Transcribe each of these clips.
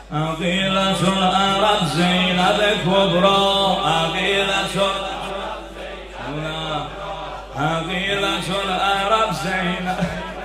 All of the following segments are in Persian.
عقیلة العرب زینب کبرا، عقیلة العرب زینب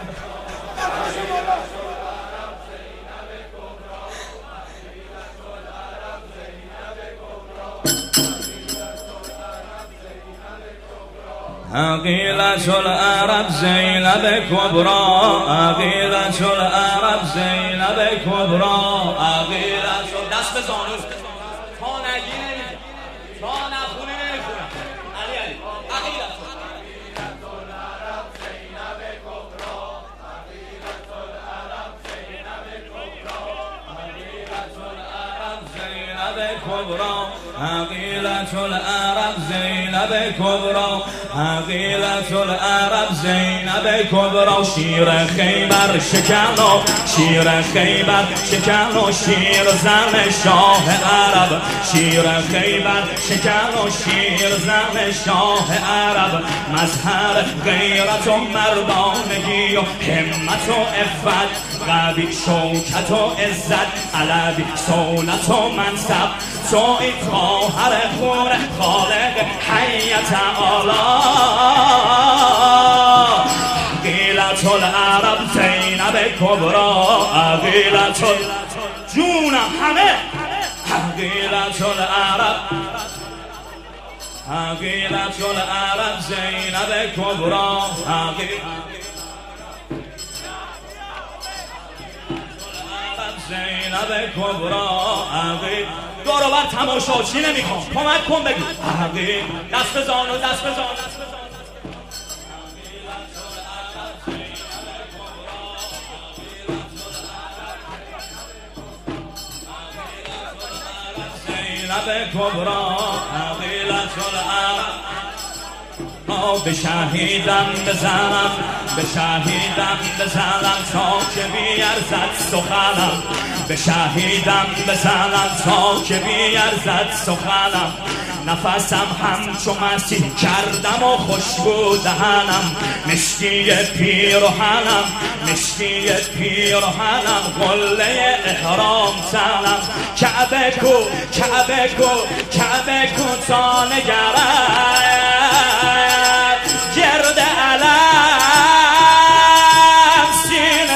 عقیلة العرب زینب کبرا، عقیلة العرب زینب کبرا، عقیلة. دست به زانو تا نگی نمیگم، تا نخونی نمیخونم. علی عقیلة العرب زینب کبرا، عقیلة العرب زینب کبرا، عقیلة العرب زینب کبرا، عقیلة العرب زینب کبرا، عقیلة العرب زینب کبرا. شیر خیبر شکن و شیر خیبر شکن و شیر زن شاه عرب، شیر خیبر شکن و شیر زن شاه عرب. مظهر غیرت و مردانگی و همت و عفت، قوی شوکت و عزت، علوی صولت و منصب. توی خواهر خور خالق حی تعالی. عقیلة العرب زینب کبرا، عقیلة جونم همه. عقیلة العرب، عقیلة العرب زینب کبرا، زینب کبرا. دورو بر تماشا چی نمیخوام، کمک کن بگو. دست بزانو، دست بزانو. زینب کبرا، عقیلة العرب. به شهیدم بزنم، به شهیدم بزنم تا که بیارزد سخنم، به شهیدم بزنم تا که بیارزد سخنم. نفسم همچو مسیح کردم و خوشبو دهنم، مشکی پیرهنم، مشکی پیرهنم، قله احرام زنم. کعبه کو، کعبه کو، کعبه کو تا نگرد، گرد علم سینه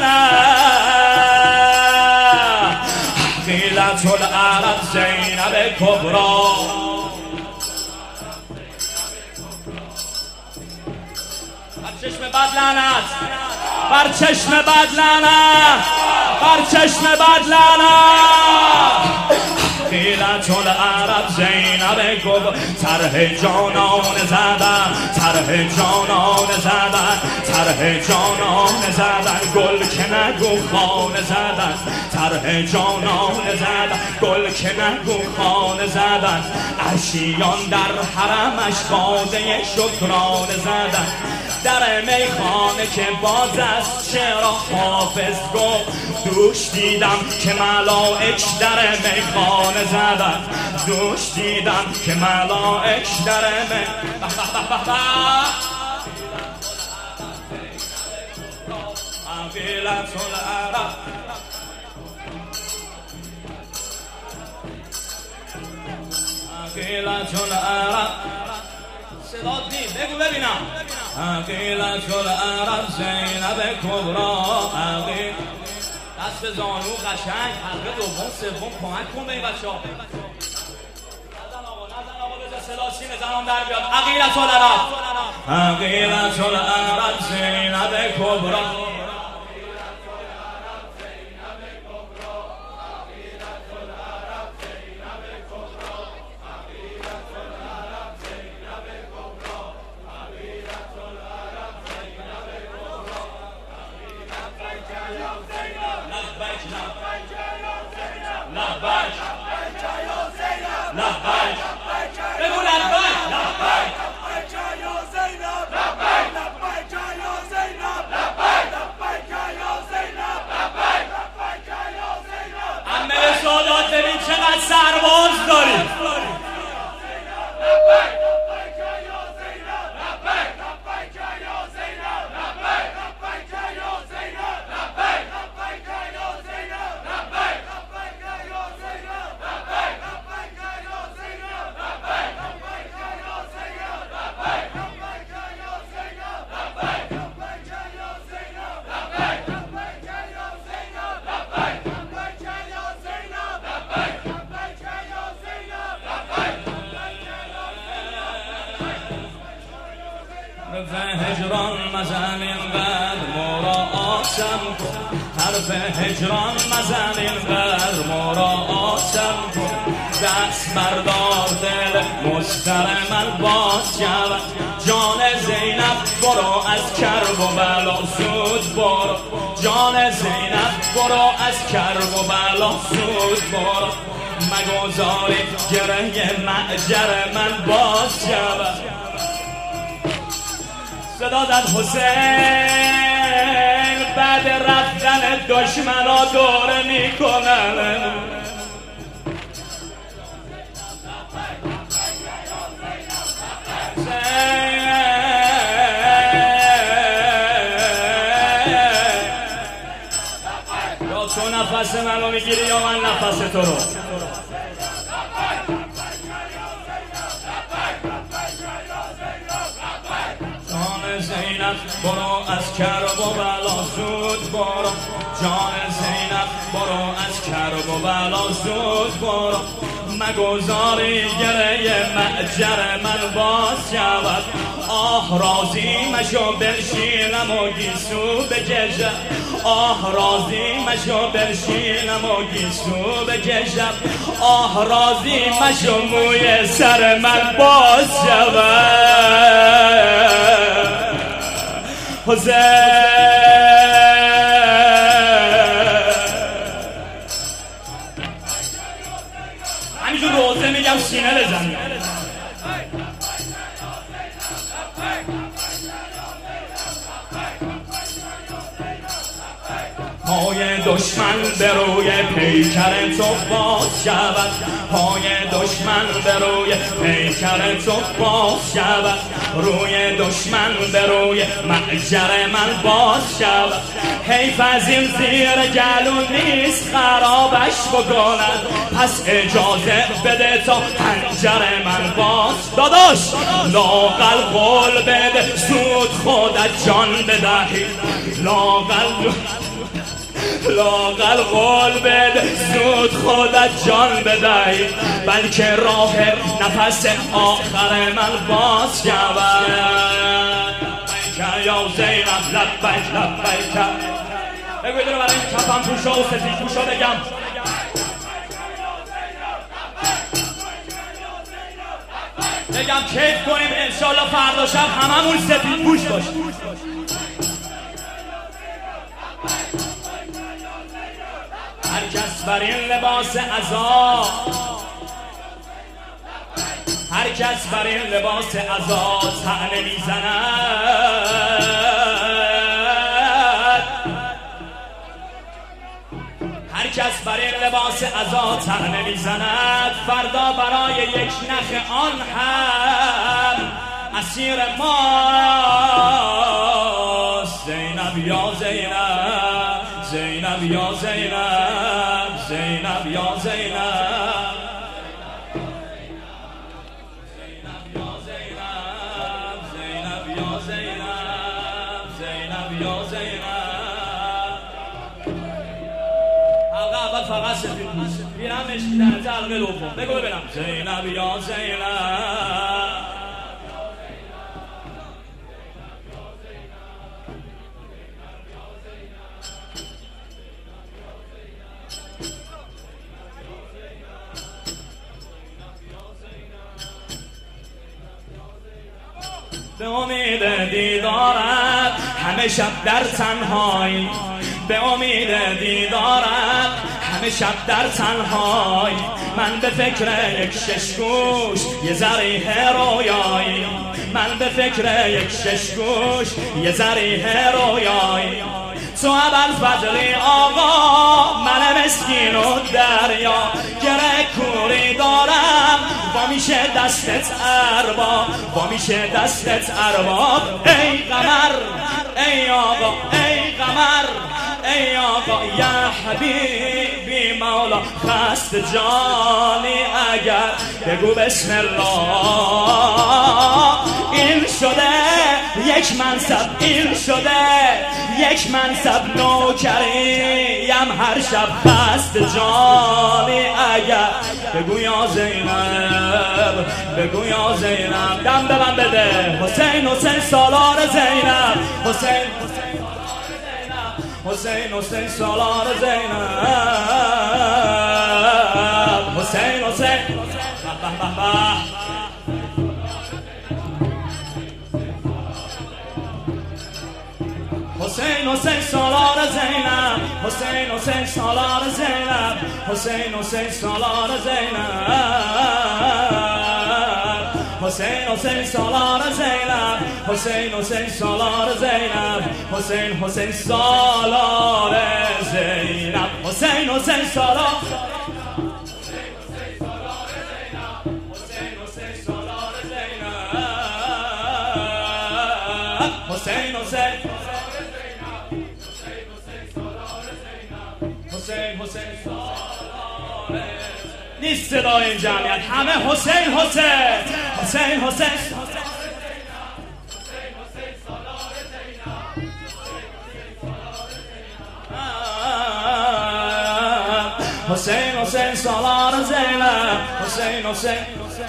زنم. عقیلة العرب زینب کبرا، بر چشم بد لعنت، بر چشم بد لعنت، بر چشم بد لعنت. عقیلة العرب زینب کبرا. طرح جانان زدن، طرح جانان زدن، طرح جانان زدن، گل که نگو خانه زدن، طرح جانان زدن، گل که نگو خانه زدن. عشیان در حرمش باده شکرانه زدن، در میخانه که باز است چرا حافظ گفت. دوش دیدم که ملائک در میخانه زدن، دوش دیدم که ملائک در عقیلة العرب. عقیلة العرب. صدات نیم بگو ببینم. عقیلة العرب زینب کبرا، دست به زانو قشنگ. حلقه دوم سوم کمک کن به این بچه ها. نزن آقا، نزن آقا، بذار صدا سینه زنان در بیاد. عقیلة العرب، عقیلة العرب زینب کبرا. سرباز داریم. مزن اینقدر مراعاتم کن، حرف هجران مزن اینقدر مراعاتم کن. دست بردار دل مسترمل باز شود، جان زینب برو از کرب و بلا سود برو، جان زینب برو از کرب و بلا سود برو. مگذاری گره معجر من باز شود. صدا زد حسین بعد رفتن دشمنا دوره میکنن. یا تو نفس منو میگیری یا من نفس تو رو. جان زینب برو از کرب و بلا زود برو، جان زینب برو از کرب و بلا زود برو. مگذاری گره معجر من باز شود. آه راضی مشو بنشینم و گیسو بکشم، آه راضی مشو بنشینم و گیسو بکشم. آه راضی مشو موی سر من باز شود. حسین همینجور روزه میگم سینه بزن. پای دشمن به روی پیکر تو باز شود، پای دشمن به روی پیکر تو باز شود. روی دشمن به روی معجر من باز شود. حیف از این زیر گلو نیست خرابش بکنن، پس اجازه بده تا پنجر من باز. داداش لاقل قول بده زود خودت جان بدهی، لاقل قول بده زود خودت جان بدهی، بلکه راه نفس آخر من باز شود. لبیک یا زینب لبیک لبیک. بگو ایدونو برای این کفم پوشا و سفید پوشا بگم. بگم کیف کنیم انشالله فردا شب هممون سفید پوش باشیم. هر کس بر این لباس عزا، هر کس بر این لباس عزا طعنه میزند، هر کس بر این لباس عزا طعنه میزند، فردا برای یک نخ آن هم اسیر ماست. زینب یا زینب، زینب یا زینب، زینب یا زینب، زینب یا زینب، زینب یا زینب، زینب یا زینب. حلقه اول فقط سفید بیرم مشکیدن تا حلقه دوم. بگو ببینم. زینب یا زینب. به امید دیدارت همه شب در تنهایی، به امید دیدارت همه شب در تنهایی. من به فکر یک ششگوش یه ذریح رویایی، من به فکر یک ششگوش یه ذریح رویایی. تو ابوالفضلی آقا من مسکین و دریا، گره کوری دارم با میشه دستت ارباب، با میشه دستت ارباب. ای قمر ای آقا، ای قمر ای آقا، یا حبیبی مولا خست جانی اگر بگو بسم الله. این شده یک منصب، این شده یک منصب، نوکریم میگم هر شب خسته جانی اگر بگو یا زینب بگو یا زینب دم به من بده حسین حسین سالار زینب حسین حسین حسین سالار زینب حسین حسین حسین حسین سالار زینب حسین حسین سالار زینب حسین حسین سالار زینب حسین حسین سالار زینب حسین حسین سالار زینب حسین حسین سالار زینب حسین حسین سالار حسین حسین حسین حسین نیست صدای این جمعیت همه حسین حسین حسین حسین حسین حسین سالار زینب حسین حسین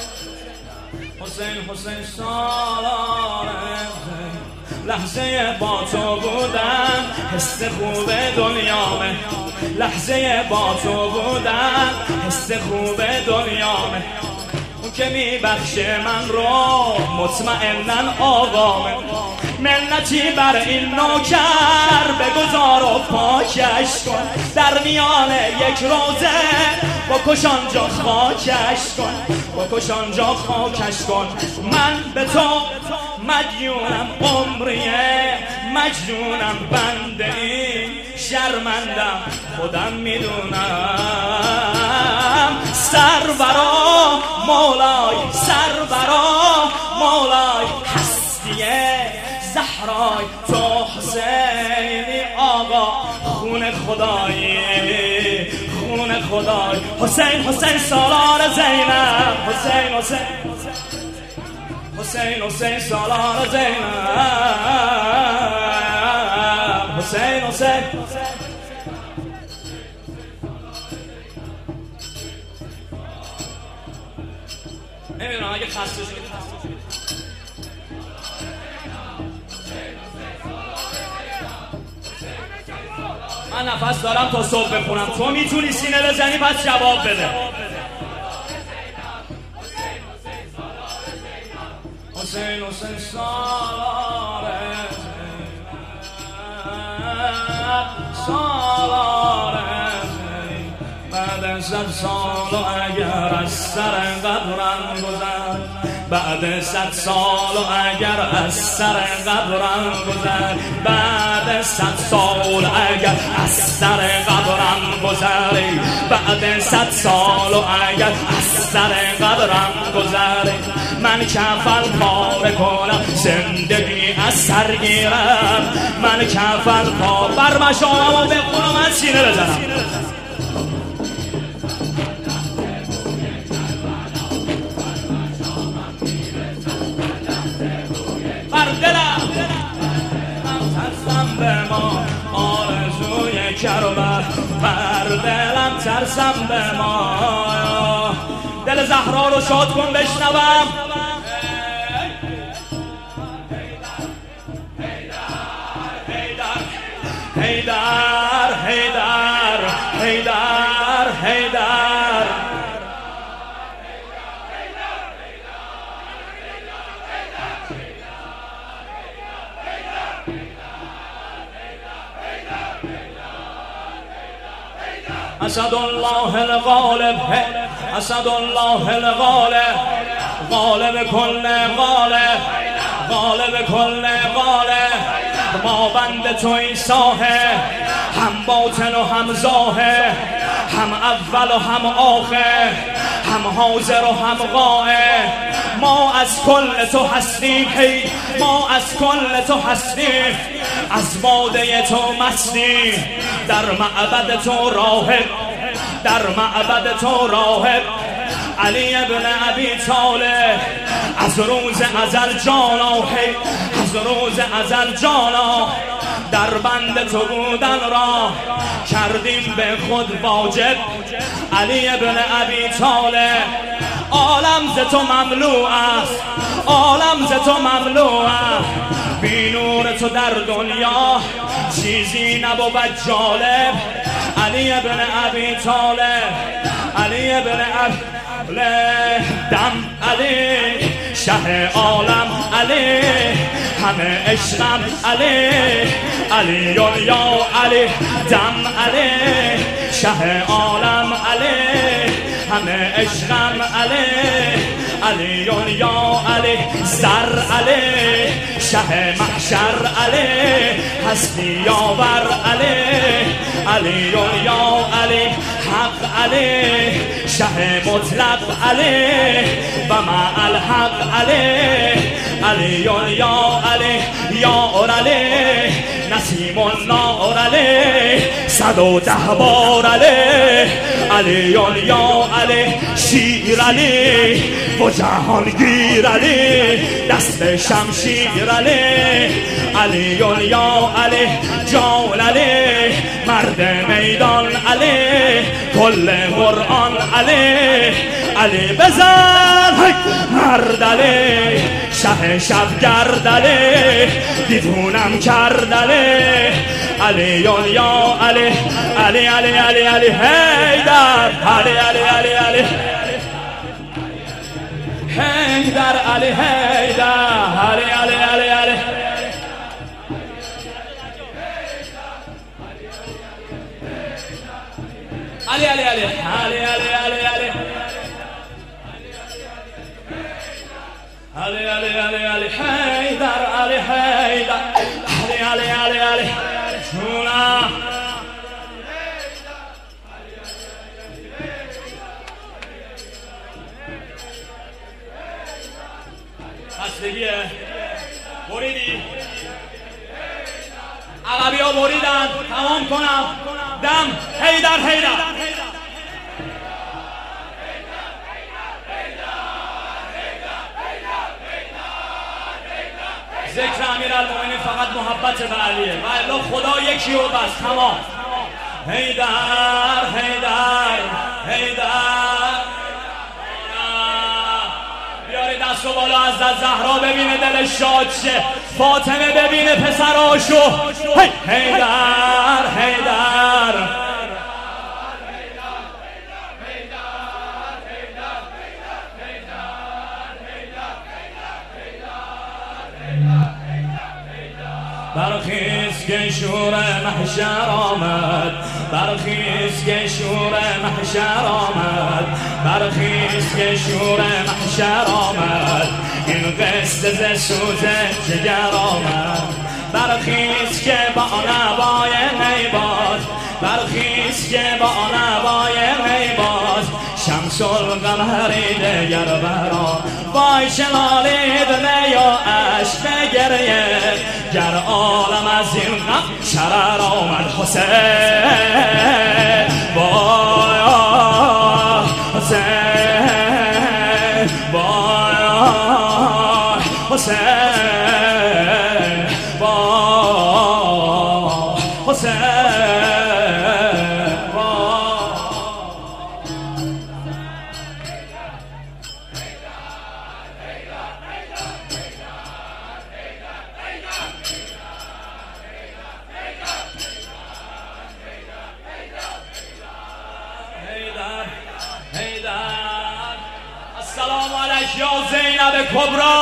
حسین حسین سالار زینب لحظه با تو بودم حس خوب دنیامه لحظه با تو بودم حس خوب دنیامه اون که میبخشه من رو مطمئنن آقامه منتی بر این نوکر بگذار و پاکش کن در میان یک روزه بکش آنجا خاکش کن بکش آنجا خاکش کن من به تو مدیونم عمریه مجنونم بنده ای شرمندم خودم میدونم سرورا مولای سرورا مولای هستیه زهرای تو حسینی آقا خون خدایی خون خدای حسین حسین سالار زینب حسین حسین حسین حسین سالار زینب حسین حسین نمیدونم اگه خسته شدید من نفس دارم تا صبح بخونم تو میتونی سینه بزنی پس جواب بده حسین حسین سالار سالار بعد 100 سال و اگر از سر قبرم گذر بعد 100 سال و اگر از سر قبرم گذر بعد 100 سال اگر از سر قبرم گذری بعد 100 سال و اگر از سر قبرم گذری من کفن پاره کنم زندگی از سر گیرم من کفن پا بر مشامم و بخونم من سینه بزنم بر دلم ترسم به ما آرزوی کربر بر دلم ترسم به ما دل زهرا رو شاد کن بشنوم حیدر حیدر حیدر حیدر اسد الله الغالب اسد الله الغالب غالب کل غالب غالب کل غالب ما بند توی ساحه هم باطن و هم ظاهر هم اول و هم آخر هم حاضر و هم غائب ما از کل تو هستیم ما از کل تو هستیم از باده تو مستیم در معبد تو راهب در معبد تو راهب علی ابن ابی طالب از روز ازل جانا از روز ازل جانا در بند تو بودن را کردیم به خود واجب. علی ابن ابی طالب عالم ز تو مملوء است، عالم ز تو مملوء است. بی نور تو در دنیا چیزی نبود جالب. علی ابن ابی طالب، علی ابن ابی دم علی شه عالم علی همه عشقم علی علی یا علی دم علی شه عالم علی همه عشقم علی علی یا علی سر علی شه محشر علی هستی یاور علی علی یا علی حق علی شه مطلق علی و مع الحق علی علی یا علی یا علی نسیم النار علی 110 بار علی علی یا علی شیر علی و جهانگیر علی دست شمشیر علی علی یا علی جان علی مرد میدان علی کل قرآن علی علی بزن مرد علی شه شبگرد علی دیوونم کرد علی علی یا علی علی علی علی علی حیدر علی علی علی علی حیدر علی حیدر علی علی علی علی علی علی علی علی علی علی علی علی علی علی علی حیدر علی حیدر علی علی علی علی جونم خستگیه بریدی عقبی ها بریدن تمام کنم دم حیدر حیدر ذکر امیرالمومنین فقط محبت به علیه و الا خدا یکی و بس تمام حیدر حیدر حیدر بیاری دست و بالا از زهرا ببینه دلش شاد شه فاطمه ببینه پسراشو حیدر حیدر برخیز که شور محشر آمد برخیز که شور محشر آمد برخیز که شور محشر آمد این قصد ز سوز جگر آمد برخیز که با نوای نیباز برخیز که با نوای نیباز شمس القمری دگر برا وای شلالید نیا عشق گریه گر عالم از این غم شرر آمد حسین وای حسین وای حسین وای حسین السلام علیک یا زینب کبرا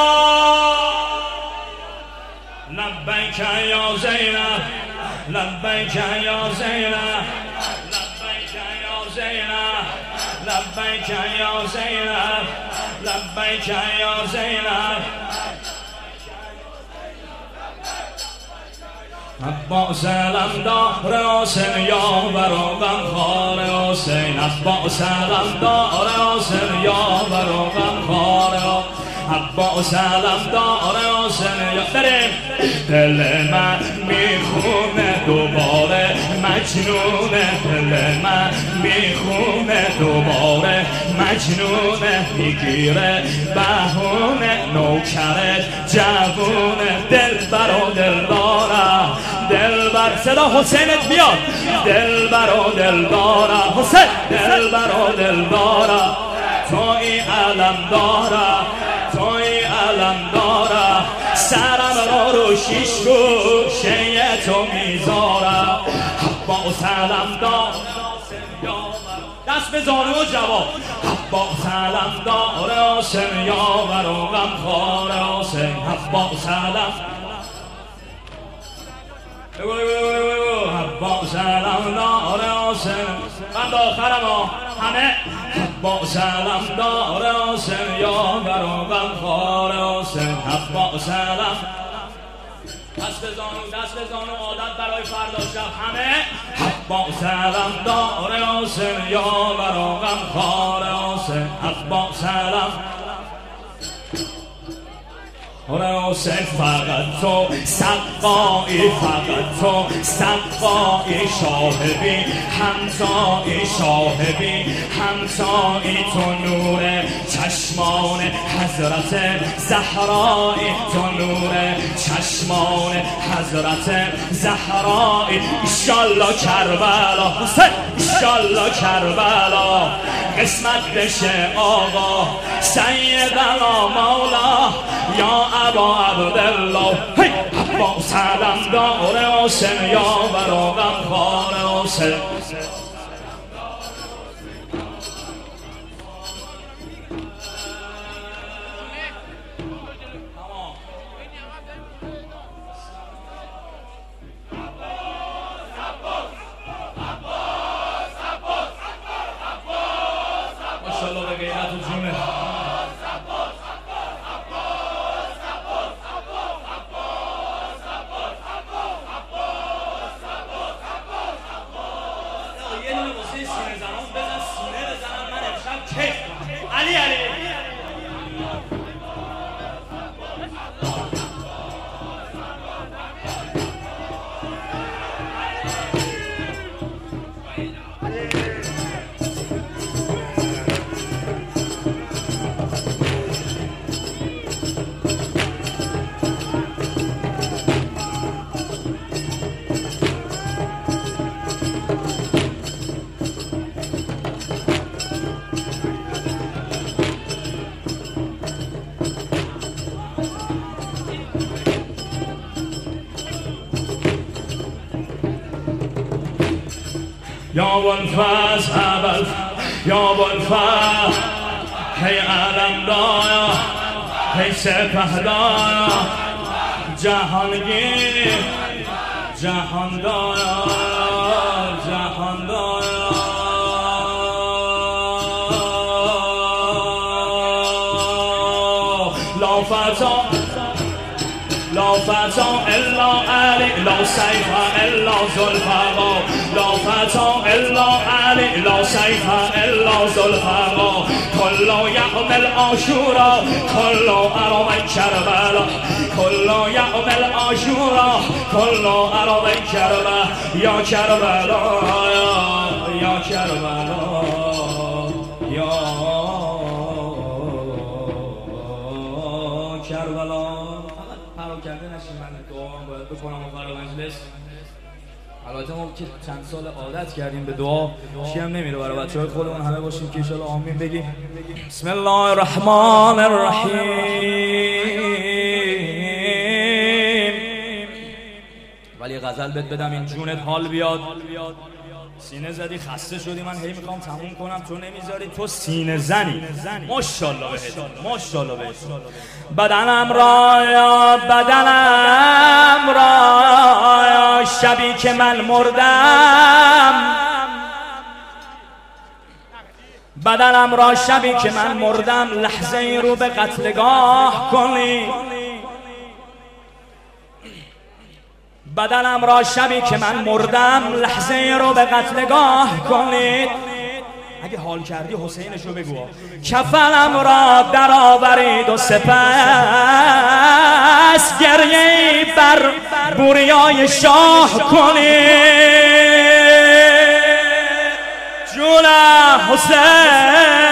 لبیک یا زینب لبیک یا زینب لبیک یا زینب لبیک یا زینب لبیک یا زینب عباس علمدار حسین یا برو غمخوار حسین عباس علمدار حسین یا برو غمخوار عباس علمدار حسین یا بریم دل من میخونه دوباره مجنونه دل من میخونه دوباره مجنونه میگیره بهونه نوکرت جوونه دل برا دل داره دلبر صدا حسینت بیاد دلبر و دلدارا حسین دلبر و دلدارا توی علم دارا توی علم دارا سرم رو شیش گوشه تو میذارم با سلام دار دست به زانو جواب با سلام دار حسین یاور و غمخوار حسین با سلام با سلام دار حسین من آخرم همه با سلام دار حسین یاور و غمخوار حسین با سلام دست به زانو عادت برای فردا شب همه با سلام دار حسین یاور و غمخوار حسین با سلام حسین فقط تو سقایی فقط تو سقایی شاهبی همتایی شاهبی همتایی تو نور چشمان حضرت زهرایی تو نور چشمان حضرت زهرایی ایشالله کربلا حسین ایشالله کربلا قسمت بشه آقا سیدنا مولا یا ابا عبدالله با سلام دار حسین یاور و غمخوار حسین ماشاءالله به غیرت و جونه علی علی یا بلفاز ابل یا بلفاز هی علم دایا هی سپه دایا جهانگیر جهان دایا جهان دایا لا فتا لا فتا الا علی لا سیف الا ذوالفقار لا فتا الا علی لا سیف الا ذوالفقار کل یوم العاشورا کل ارام کربلا کل یوم العاشورا کل ارام کربلا یا کربلا یا کربلا یا کربلا کرده نشیم من دعا باید بکنم و برای مجلس البته ما که چند سال عادت کردیم به دعا چی هم نمیره برای بچه های خودمون همه باشیم که انشاءالله آمین بگیم بسم الله الرحمن الرحیم ولی غزل بهت بدم این جونت حال بیاد سینه زدی خسته شدی من هی میخوام تموم کنم تو نمیذاری تو سینه زنی ماشاءالله بهت ماشاءالله بهت بدنم را شبی که من مردم بدنم را شبی که من مردم لحظه ای رو به قتلگاه کنی بدنم را شبی که من مردم لحظه ای رو به قتلگاه کنید اگه حال کردی حسینشو بگو کفنم را در آورید و سپس گریه بر بوریای شاه کنید جون حسین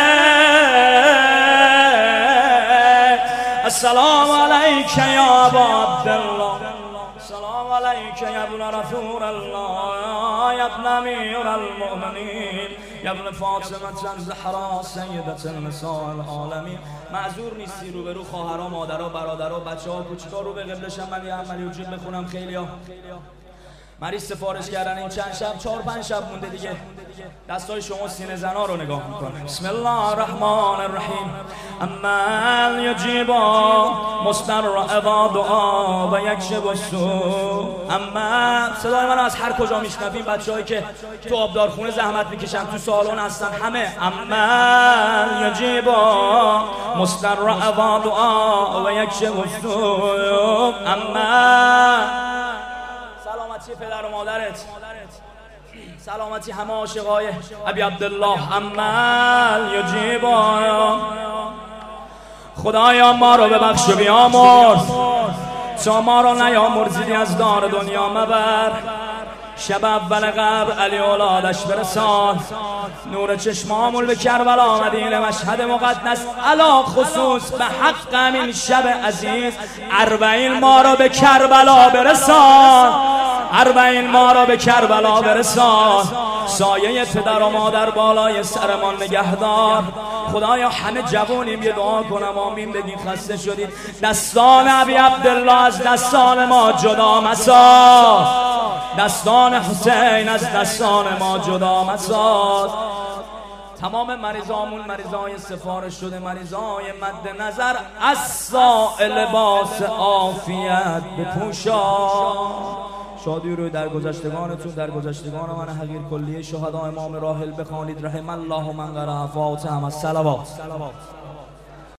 السلام علیک یا ابا عبدالله السلام علیک یا ابن رسول الله یا ابن امیر المؤمنین یا ابن فاطمه الزهرا سیدة النساء العالمین. معذور نیستی روبرو خواهرها، مادرها، برادرها، بچه‌ها، کوچیک‌ها رو به قبلشم من یه عملی وجود بخونم. خیلی‌ها مریض سفارش کردن این چند شب، 4-5 شب مونده دیگه. دستای شما سینه زنا رو نگاه میکنه. بسم الله الرحمن الرحیم. اما یجیب مستر اذا دعا و یکشف السوء. اما صدای من از هر کجا میشنویم، بچه‌هایی که تو آبدارخونه زحمت میکشن، تو سالن هستن، همه اما یجیب مستر اذا دعا و یکشف السوء. اما سلامتی پدر و مادرت، سلامتی همه عاشقای ابی عبدالله. عمل یجیبا، خدایا ما رو ببخش و بیامرز، تا ما رو نیامرزیدی از دار دنیا مبر. شب اول قبر علی اولادش برسان، نور چشمامون به کربلا مدینه مشهد مقدس، علا خصوص به حق همین شب عزیز 40 ما رو به کربلا برسان، 40 ما رو به کربلا برسان. سایه پدر و مادر بالای سرمان نگهدار. خدایا همه جوانیم یه دعا کنم آمین بگین. خسته شدید، دستان ابی عبدالله از دستان ما جدا مساز، دستان حسین از دستان ما جدا مساز. تمام مریضامون مریضای سفارش شده، مریضای مد نظر، از سائل لباس عافیت بپوشا. شادی روی درگذشتگانتون، درگذشتگان من حقیر کلیه شهدا امام راحل بخوانید. رحم الله من قرأ فاتحه الصلوات.